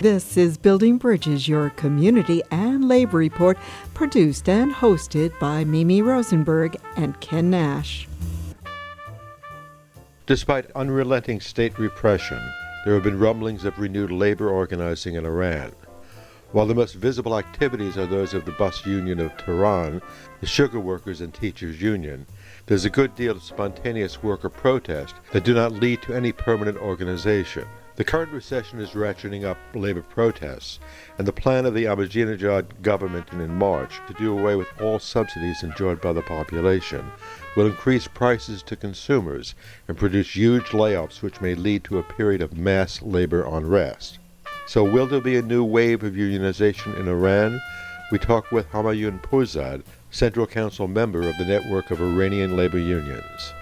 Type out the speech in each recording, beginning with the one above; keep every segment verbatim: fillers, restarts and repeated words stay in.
This is Building Bridges, your community and labor report, produced and hosted by Mimi Rosenberg and Ken Nash. Despite unrelenting state repression, there have been rumblings of renewed labor organizing in Iran. While the most visible activities are those of the bus union of Tehran, the sugar workers and teachers union, there's a good deal of spontaneous worker protest that do not lead to any permanent organization. The current recession is ratcheting up labor protests, and the plan of the Ahmadinejad government in March to do away with all subsidies enjoyed by the population will increase prices to consumers and produce huge layoffs which may lead to a period of mass labor unrest. So will there be a new wave of unionization in Iran? We talk with Humayun Purzad, Central Council member of the Network of Iranian Labor Unions.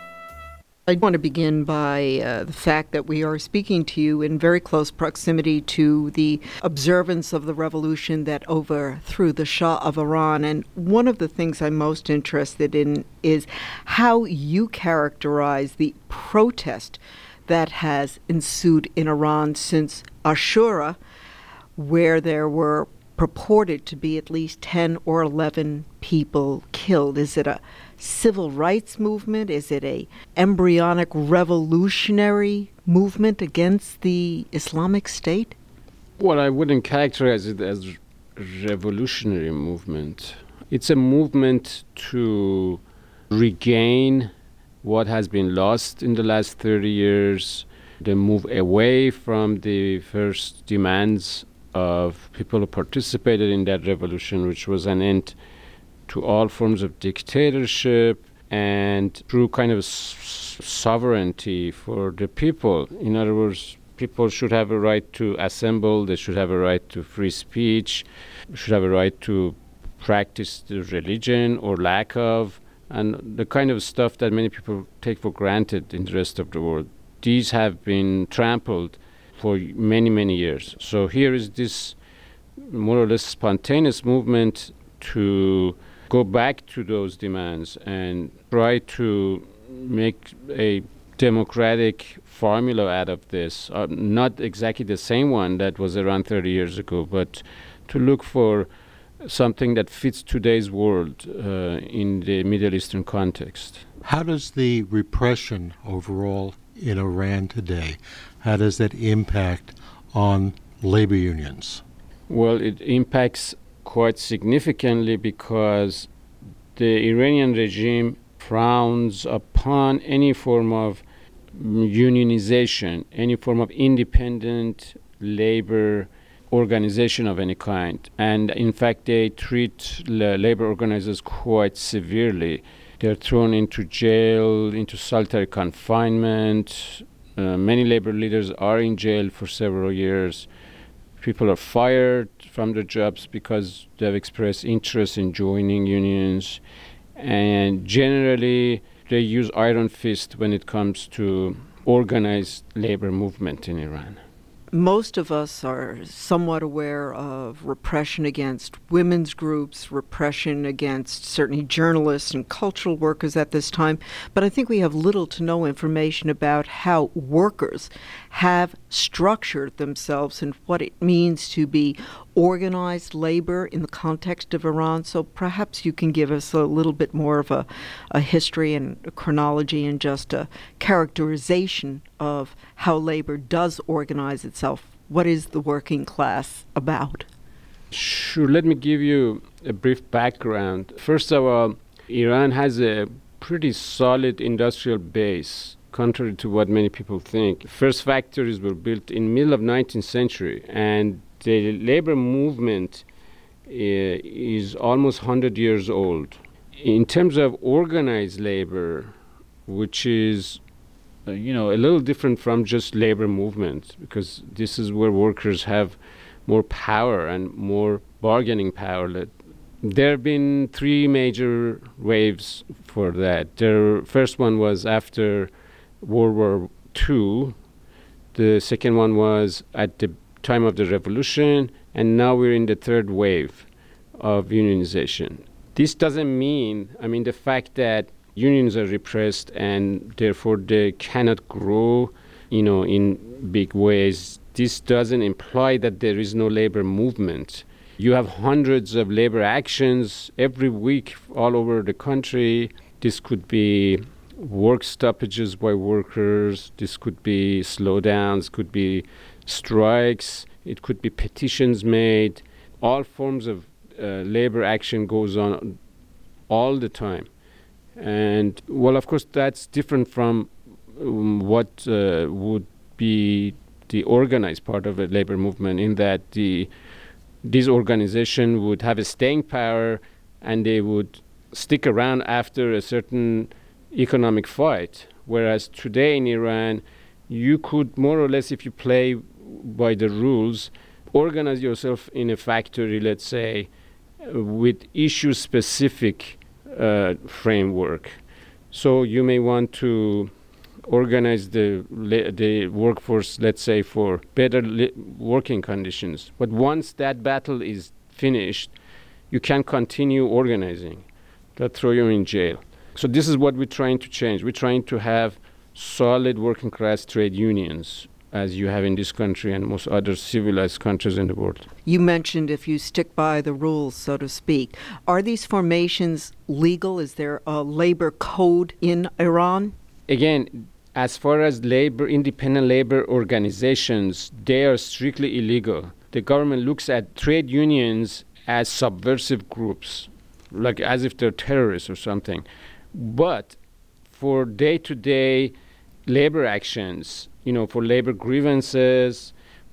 I want to begin by uh, the fact that we are speaking to you in very close proximity to the observance of the revolution that overthrew the Shah of Iran. And one of the things I'm most interested in is how you characterize the protest that has ensued in Iran since Ashura, where there were purported to be at least ten or eleven people killed. Is it a civil rights movement? Is it a embryonic revolutionary movement against the Islamic State? Well, I wouldn't characterize it as a revolutionary movement. It's a movement to regain what has been lost in the last thirty years, the move away from the first demands of people who participated in that revolution, which was an end to all forms of dictatorship and true kind of s- sovereignty for the people. In other words, people should have a right to assemble, they should have a right to free speech, should have a right to practice the religion or lack of, and the kind of stuff that many people take for granted in the rest of the world. These have been trampled for many, many years. So here is this more or less spontaneous movement to go back to those demands and try to make a democratic formula out of this. Uh, not exactly the same one that was around thirty years ago, but to look for something that fits today's world uh, in the Middle Eastern context. How does the repression overall in Iran today, how does that impact on labor unions? Well, it impacts quite significantly because the Iranian regime frowns upon any form of unionization, any form of independent labor organization of any kind. And in fact, they treat la- labor organizers quite severely. They're thrown into jail, into solitary confinement. Uh, many labor leaders are in jail for several years. People are fired from their jobs because they've expressed interest in joining unions. And generally, they use iron fist when it comes to organized labor movement in Iran. Most of us are somewhat aware of repression against women's groups, repression against certainly journalists and cultural workers at this time, but I think we have little to no information about how workers have structured themselves and what it means to be organized labor in the context of Iran. So perhaps you can give us a little bit more of a, a history and a chronology and just a characterization of how labor does organize itself. What is the working class about? Sure. Let me give you a brief background. First of all, Iran has a pretty solid industrial base, contrary to what many people think. First factories were built in the middle of nineteenth century, and the labor movement uh, is almost one hundred years old. In terms of organized labor, which is uh, you know, a little different from just labor movement, because this is where workers have more power and more bargaining power. There have been three major waves for that. The first one was after World War Two. The second one was at the time of the revolution, and now we're in the third wave of unionization. This doesn't mean, I mean, the fact that unions are repressed and therefore they cannot grow, you know, in big ways this doesn't imply that there is no labor movement. You have hundreds of labor actions every week all over the country. This could be work stoppages by workers. This could be slowdowns, could be strikes. It could be petitions made. All forms of uh, labor action goes on all the time. And, well, of course, that's different from um, what uh, would be the organized part of a labor movement, in that the this organization would have a staying power and they would stick around after a certain economic fight. Whereas today in Iran, you could more or less, if you play by the rules, organize yourself in a factory, let's say, uh, with issue-specific uh, framework. So you may want to organize the la- the workforce, let's say, for better li- working conditions. But once that battle is finished, you can continue organizing. They'll throw you in jail. So this is what we're trying to change. We're trying to have solid working class trade unions, as you have in this country and most other civilized countries in the world. You mentioned if you stick by the rules, so to speak. Are these formations legal? Is there a labor code in Iran? Again, as far as labor, independent labor organizations, they are strictly illegal. The government looks at trade unions as subversive groups, like as if they're terrorists or something. But for day-to-day labor actions, you know, for labor grievances,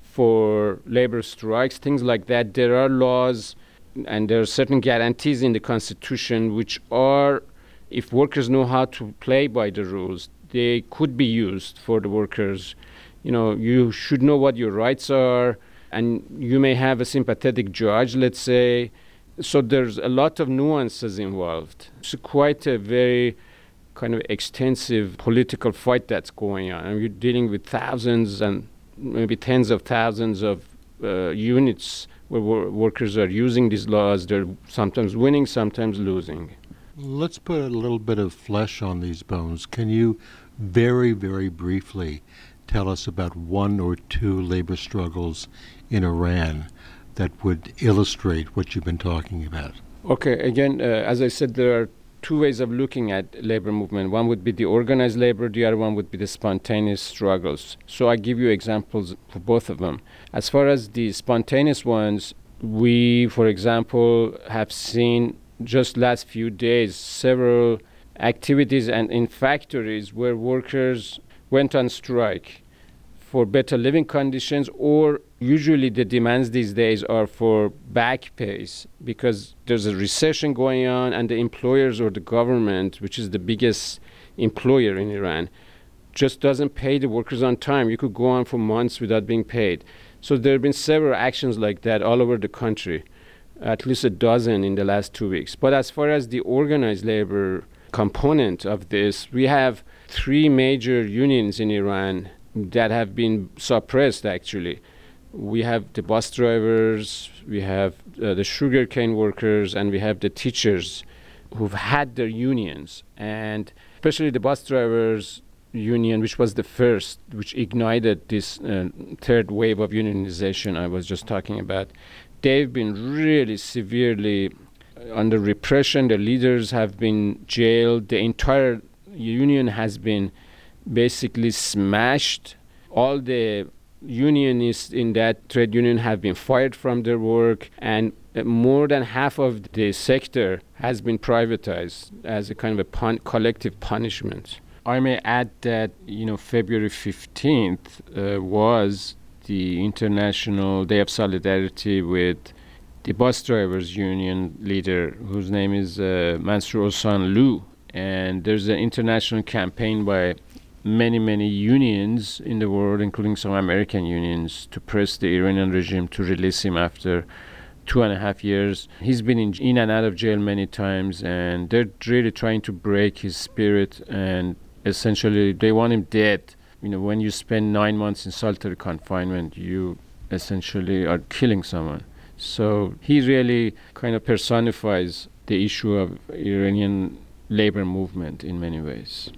for labor strikes, things like that, there are laws and there are certain guarantees in the Constitution which are, if workers know how to play by the rules, they could be used for the workers. You know, you should know what your rights are, and you may have a sympathetic judge, let's say. So there's a lot of nuances involved. It's quite a very kind of extensive political fight that's going on. And you're dealing with thousands and maybe tens of thousands of uh, units where wor- workers are using these laws. They're sometimes winning, sometimes losing. Let's put a little bit of flesh on these bones. Can you very, very briefly tell us about one or two labor struggles in Iran that would illustrate what you've been talking about? Okay, again, uh, as I said, there are two ways of looking at labor movement. One would be the organized labor, the other one would be the spontaneous struggles. So I give you examples for both of them. As far as the spontaneous ones, we, for example, have seen just last few days several activities and in factories where workers went on strike for better living conditions, or usually the demands these days are for back pays because there's a recession going on and the employers or the government, which is the biggest employer in Iran, just doesn't pay the workers on time. You could go on for months without being paid. So there have been several actions like that all over the country, at least a dozen in the last two weeks. But as far as the organized labor component of this, we have three major unions in Iran that have been suppressed, actually. We have the bus drivers, we have uh, the sugarcane workers, and we have the teachers who've had their unions. And especially the bus drivers union, which was the first, which ignited this uh, third wave of unionization I was just talking about. They've been really severely under repression. The leaders have been jailed. The entire union has been basically smashed. All the unionists in that trade union have been fired from their work, and uh, more than half of the sector has been privatized as a kind of a pun- collective punishment. I may add that, you know, February fifteenth uh, was the International Day of Solidarity with the bus drivers union leader, whose name is uh, Mansour Osanloo. And there's an international campaign by many, many unions in the world, including some American unions, to press the Iranian regime to release him after two and a half years. He's been in, in and out of jail many times, and they're really trying to break his spirit, and essentially they want him dead. You know, when you spend nine months in solitary confinement, you essentially are killing someone. So he really kind of personifies the issue of Iranian labor movement in many ways.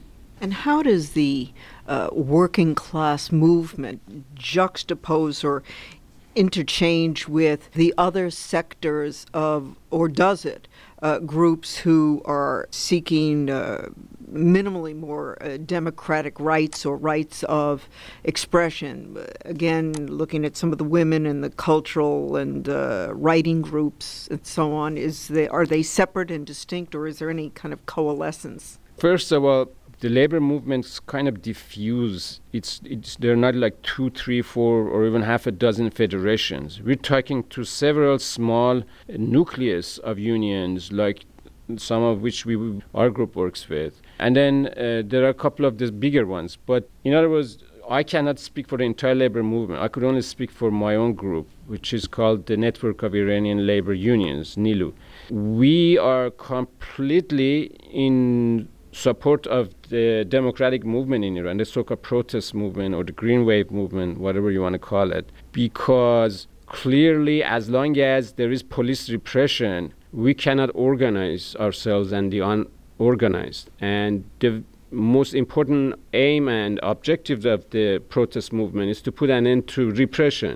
And how does the uh, working class movement juxtapose or interchange with the other sectors of, or does it, uh, groups who are seeking uh, minimally more uh, democratic rights or rights of expression? Again, looking at some of the women and the cultural and uh, writing groups and so on, is they, are they separate and distinct, or is there any kind of coalescence? First of all, the labor movements kind of diffuse. It's, it's they're not like two, three, four, or even half a dozen federations. We're talking to several small nucleus of unions, like some of which we our group works with, and then uh, there are a couple of the bigger ones. But in other words, I cannot speak for the entire labor movement. I could only speak for my own group, which is called the Network of Iranian Labor Unions, NILU. We are completely in support of the democratic movement in Iran, the so-called protest movement or the green wave movement, whatever you want to call it, because clearly as long as there is police repression, we cannot organize ourselves and the unorganized. And the most important aim and objective of the protest movement is to put an end to repression.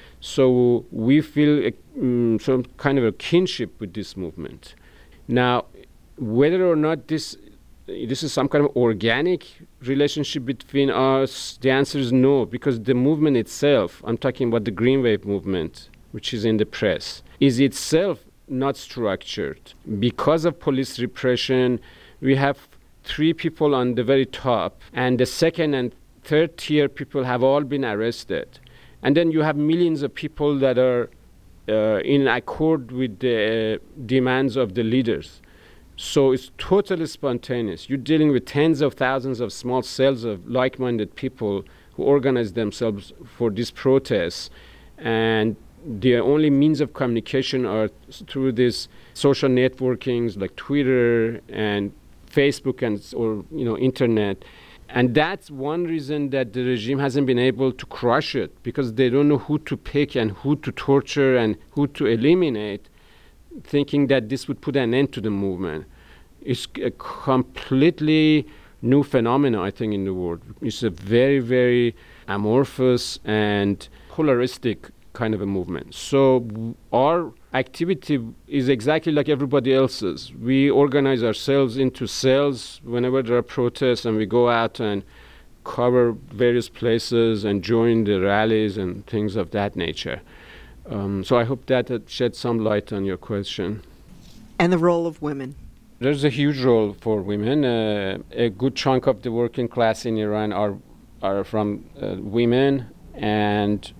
So we feel a, um, some kind of a kinship with this movement. Now, whether or not this this is some kind of organic relationship between us, the answer is no, because the movement itself, I'm talking about the Green Wave movement, which is in the press, is itself not structured. Because of police repression, we have three people on the very top, and the second and third tier people have all been arrested. And then you have millions of people that are uh, in accord with the uh, demands of the leaders. So it's totally spontaneous. You're dealing with tens of thousands of small cells of like-minded people who organize themselves for these protests, and the only means of communication are through these social networkings like Twitter and Facebook and or you know internet. And that's one reason that the regime hasn't been able to crush it, because they don't know who to pick and who to torture and who to eliminate, thinking that this would put an end to the movement. It's a completely new phenomenon, I think, in the world. It's a very, very amorphous and polaristic kind of a movement. So w- our activity is exactly like everybody else's. We organize ourselves into cells whenever there are protests, and we go out and cover various places and join the rallies and things of that nature. Um, so I hope that uh, sheds some light on your question. And the role of women. There's a huge role for women. Uh, a good chunk of the working class in Iran are are from uh, women, and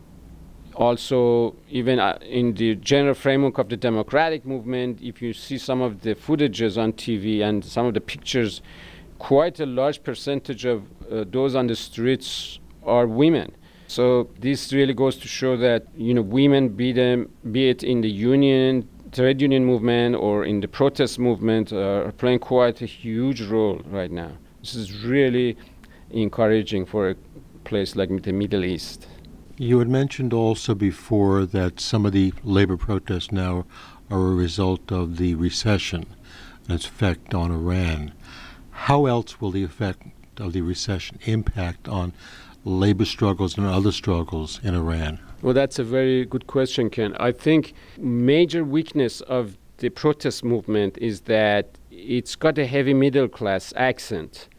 also even uh, in the general framework of the democratic movement, if you see some of the footages on T V and some of the pictures, quite a large percentage of uh, those on the streets are women. So this really goes to show that, you know, women, be them, be it in the union, trade union movement, or in the protest movement, uh, are playing quite a huge role right now. This is really encouraging for a place like the Middle East. You had mentioned also before that some of the labor protests now are a result of the recession and its effect on Iran. How else will the effect of the recession impact on labor struggles and other struggles in Iran? Well, that's a very good question, Ken. I think major weakness of the protest movement is that it's got a heavy middle class accent.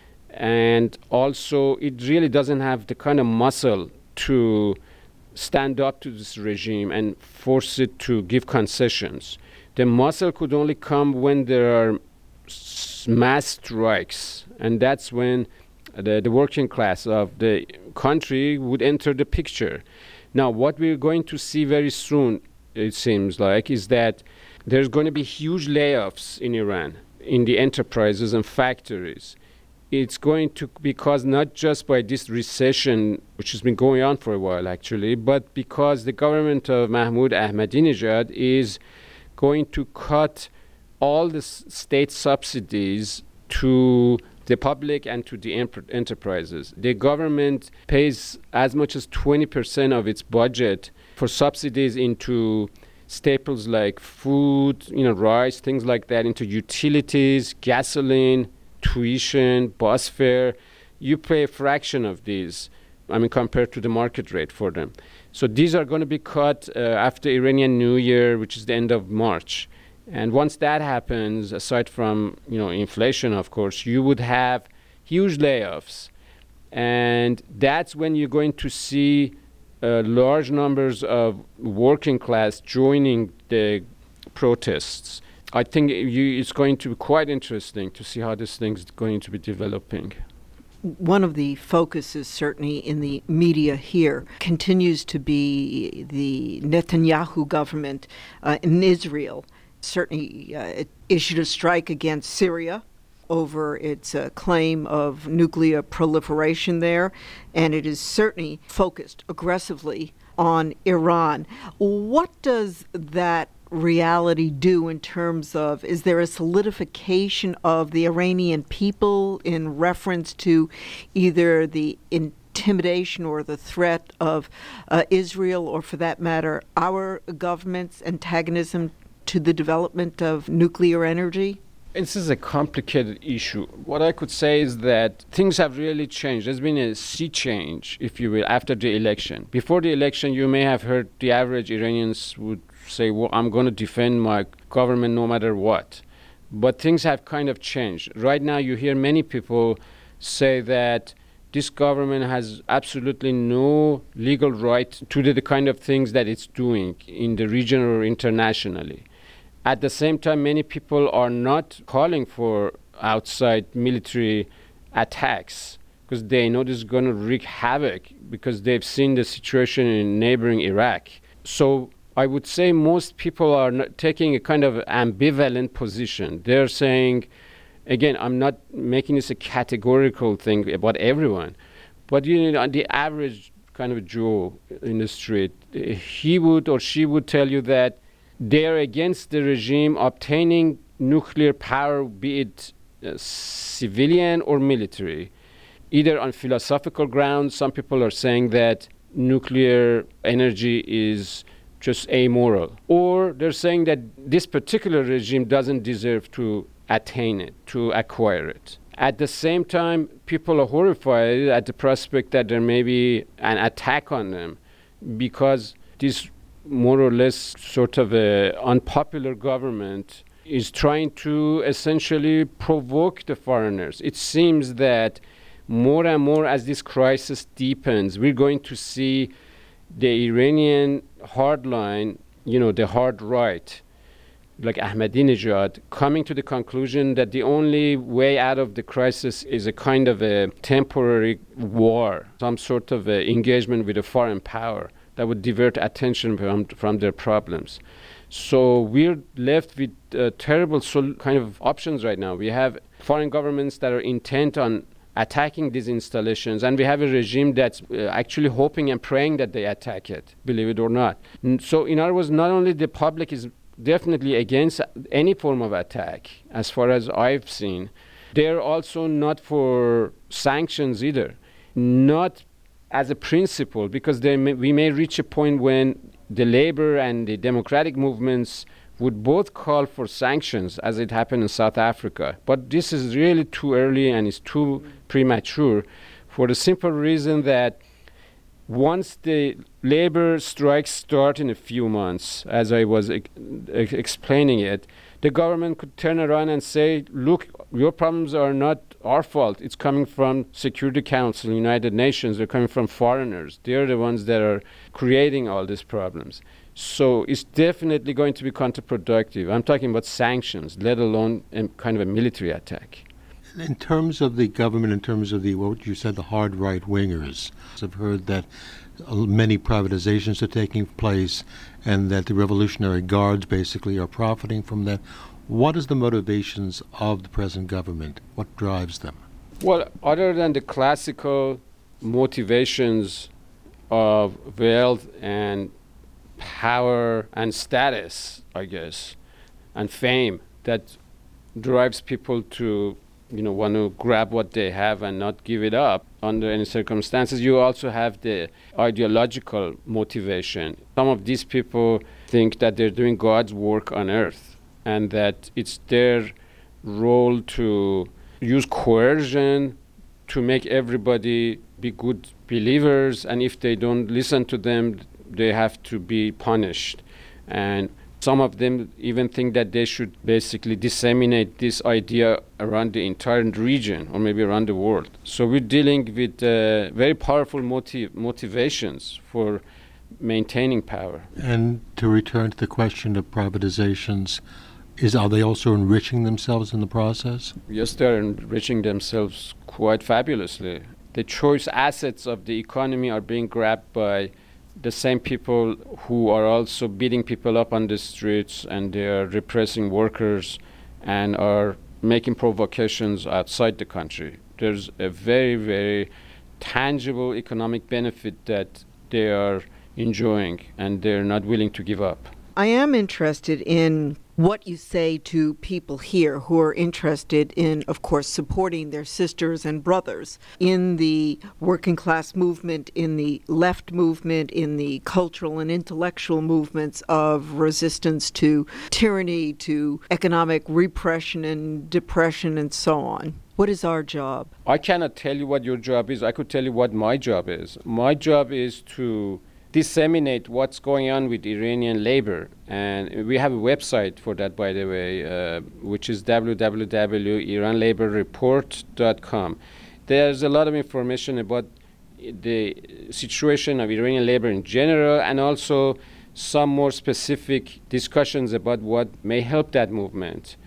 And also it really doesn't have the kind of muscle to stand up to this regime and force it to give concessions. The muscle could only come when there are s- mass strikes, and that's when the, the working class of the country would enter the picture. Now, what we're going to see very soon, it seems like, is that there's going to be huge layoffs in Iran, in the enterprises and factories. It's going to be caused not just by this recession, which has been going on for a while, actually, but because the government of Mahmoud Ahmadinejad is going to cut all the s- state subsidies to the public and to the em- enterprises. The government pays as much as twenty percent of its budget for subsidies into staples like food, you know, rice, things like that, into utilities, gasoline, tuition, bus fare. You pay a fraction of these, I mean, compared to the market rate for them. So these are going to be cut uh, after Iranian New Year, which is the end of March. And once that happens, aside from, you know, inflation, of course, you would have huge layoffs. And that's when you're going to see uh, large numbers of working class joining the protests. I think you, it's going to be quite interesting to see how this thing's going to be developing. One of the focuses, certainly in the media here, continues to be the Netanyahu government uh, in Israel. Certainly uh, it issued a strike against Syria over its uh, claim of nuclear proliferation there, and it is certainly focused aggressively on Iran. What does that reality do in terms of, is there a solidification of the Iranian people in reference to either the intimidation or the threat of uh, Israel, or for that matter, our government's antagonism to the development of nuclear energy? This is a complicated issue. What I could say is that things have really changed. There's been a sea change, if you will, after the election. Before the election, you may have heard the average Iranians would say, well, I'm going to defend my government no matter what. But things have kind of changed. Right now, you hear many people say that this government has absolutely no legal right to do the kind of things that it's doing in the region or internationally. At the same time, many people are not calling for outside military attacks because they know this is going to wreak havoc because they've seen the situation in neighboring Iraq. So I would say most people are not taking a kind of ambivalent position. They're saying, again, I'm not making this a categorical thing about everyone, but you know, the average kind of Joe in the street, he would or she would tell you that they're against the regime obtaining nuclear power, be it uh, civilian or military, either on philosophical grounds. Some people are saying that nuclear energy is just amoral, or they're saying that this particular regime doesn't deserve to attain it, to acquire it. At the same time, people are horrified at the prospect that there may be an attack on them because this more or less sort of a unpopular government is trying to essentially provoke the foreigners. It seems that more and more as this crisis deepens, we're going to see the Iranian hardline, you know, the hard right, like Ahmadinejad, coming to the conclusion that the only way out of the crisis is a kind of a temporary war, some sort of a engagement with a foreign power that would divert attention from, from their problems. So we're left with uh, terrible sol- kind of options right now. We have foreign governments that are intent on attacking these installations, and we have a regime that's uh, actually hoping and praying that they attack it, believe it or not. N- so in other words, not only the public is definitely against any form of attack, as far as I've seen, they're also not for sanctions either. Not as a principle, because they may, we may reach a point when the labor and the democratic movements would both call for sanctions, as it happened in South Africa. But this is really too early and it's too premature for the simple reason that once the labor strikes start in a few months, as I was e- ex- explaining it, the government could turn around and say, look, your problems are not our fault. It's coming from Security Council, United Nations. They're coming from foreigners. They're the ones that are creating all these problems. So it's definitely going to be counterproductive. I'm talking about sanctions, let alone a kind of a military attack. In terms of the government, in terms of the, what you said, the hard right-wingers, I've heard that many privatizations are taking place and that the Revolutionary Guards basically are profiting from that. What is the motivations of the present government? What drives them? Well, other than the classical motivations of wealth and power and status, I guess, and fame that drives people to, you know, want to grab what they have and not give it up under any circumstances. You also have the ideological motivation. Some of these people think that they're doing God's work on earth and that it's their role to use coercion to make everybody be good believers, and if they don't listen to them, they have to be punished. And some of them even think that they should basically disseminate this idea around the entire region or maybe around the world. So we're dealing with uh, very powerful motiv- motivations for maintaining power. And to return to the question of privatizations, is are they also enriching themselves in the process? Yes, they're enriching themselves quite fabulously. The choice assets of the economy are being grabbed by the same people who are also beating people up on the streets, and they are repressing workers and are making provocations outside the country. There's a very, very tangible economic benefit that they are enjoying, and they're not willing to give up. I am interested in what you say to people here who are interested in, of course, supporting their sisters and brothers in the working class movement, in the left movement, in the cultural and intellectual movements of resistance to tyranny, to economic repression and depression and so on. What is our job? I cannot tell you what your job is. I could tell you what my job is. My job is to disseminate what's going on with Iranian labor. And we have a website for that, by the way, uh, which is w w w dot iran labor report dot com. There's a lot of information about the situation of Iranian labor in general, and also some more specific discussions about what may help that movement.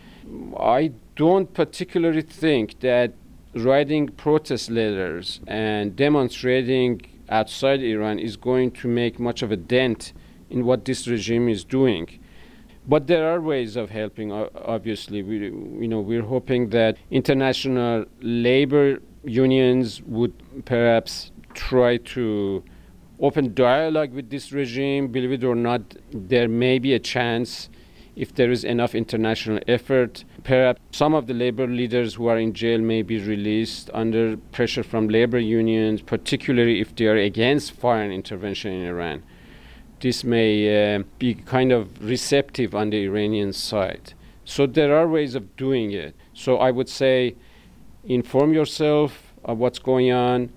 I don't particularly think that writing protest letters and demonstrating outside Iran is going to make much of a dent in what this regime is doing. But there are ways of helping, obviously. We, you know, we're hoping that international labor unions would perhaps try to open dialogue with this regime. Believe it or not, there may be a chance, if there is enough international effort, perhaps some of the labor leaders who are in jail may be released under pressure from labor unions, particularly if they are against foreign intervention in Iran. This may uh, be kind of receptive on the Iranian side. So there are ways of doing it. So I would say inform yourself of what's going on,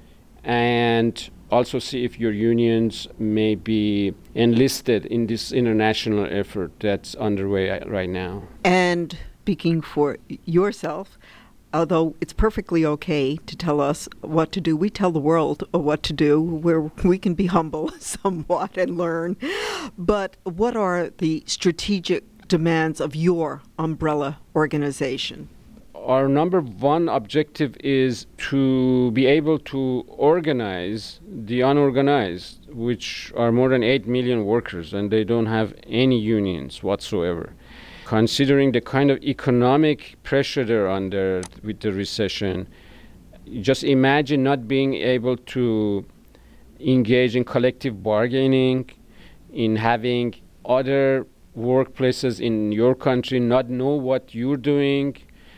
and also see if your unions may be enlisted in this international effort that's underway right now. And speaking for yourself, although it's perfectly okay to tell us what to do, we tell the world what to do, where we can be humble somewhat and learn. But what are the strategic demands of your umbrella organization? Our number one objective is to be able to organize the unorganized, which are more than eight million workers, and they don't have any unions whatsoever. Considering the kind of economic pressure they're under with the recession, just imagine not being able to engage in collective bargaining, in having other workplaces in your country not know what you're doing,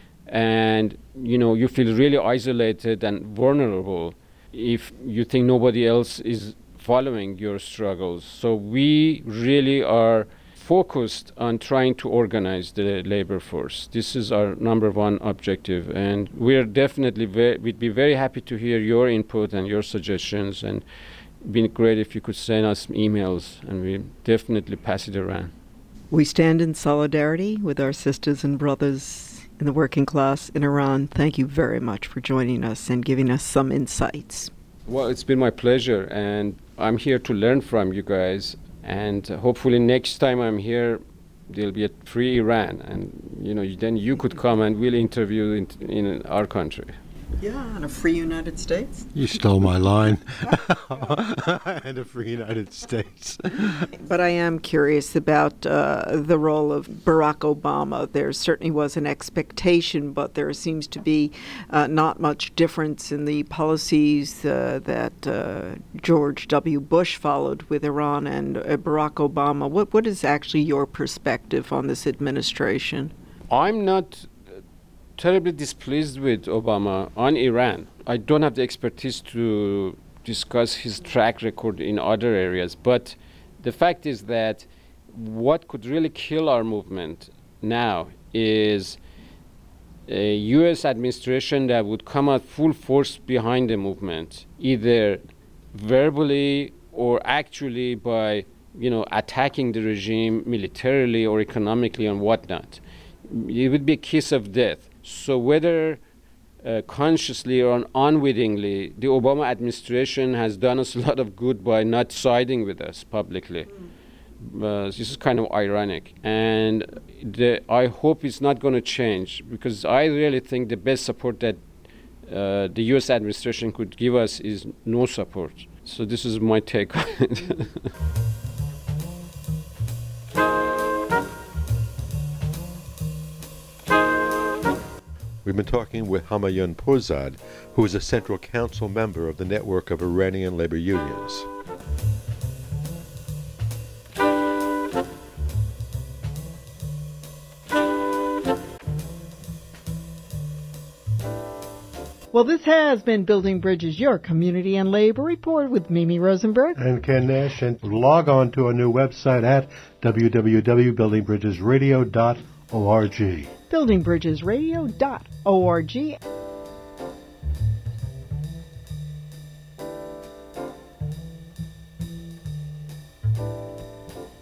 and you know you feel really isolated and vulnerable if you think nobody else is following your struggles. So we really are focused on trying to organize the labor force. This is our number one objective, and we're definitely ve- we'd be very happy to hear your input and your suggestions, and it'd be great if you could send us emails, and we definitely pass it around. We stand in solidarity with our sisters and brothers in the working class in Iran. Thank you very much for joining us and giving us some insights. Well, it's been my pleasure, and I'm here to learn from you guys, and uh, hopefully next time I'm here there'll be a free Iran, and you know then you could come and we'll interview in, in our country. Yeah, and a free United States. You stole my line. And a free United States. But I am curious about uh, the role of Barack Obama. There certainly was an expectation, but there seems to be uh, not much difference in the policies uh, that uh, George W. Bush followed with Iran and uh, Barack Obama. What What is actually your perspective on this administration? I'm not terribly displeased with Obama on Iran. I don't have the expertise to discuss his track record in other areas, but the fact is that what could really kill our movement now is a U S administration that would come out full force behind the movement, either verbally or actually by, you know, attacking the regime militarily or economically and whatnot. It would be a kiss of death. So whether uh, consciously or unwittingly, the Obama administration has done us a lot of good by not siding with us publicly. Uh, this is kind of ironic, and the, I hope it's not going to change, because I really think the best support that uh, the U S administration could give us is no support. So this is my take on it. We've been talking with Humayun Pourshad, who is a Central Council member of the Network of Iranian Labor Unions. Well, this has been Building Bridges, your community and labor report with Mimi Rosenberg and Ken Nash. And log on to our new website at w w w dot building bridges radio dot org. building bridges radio dot org.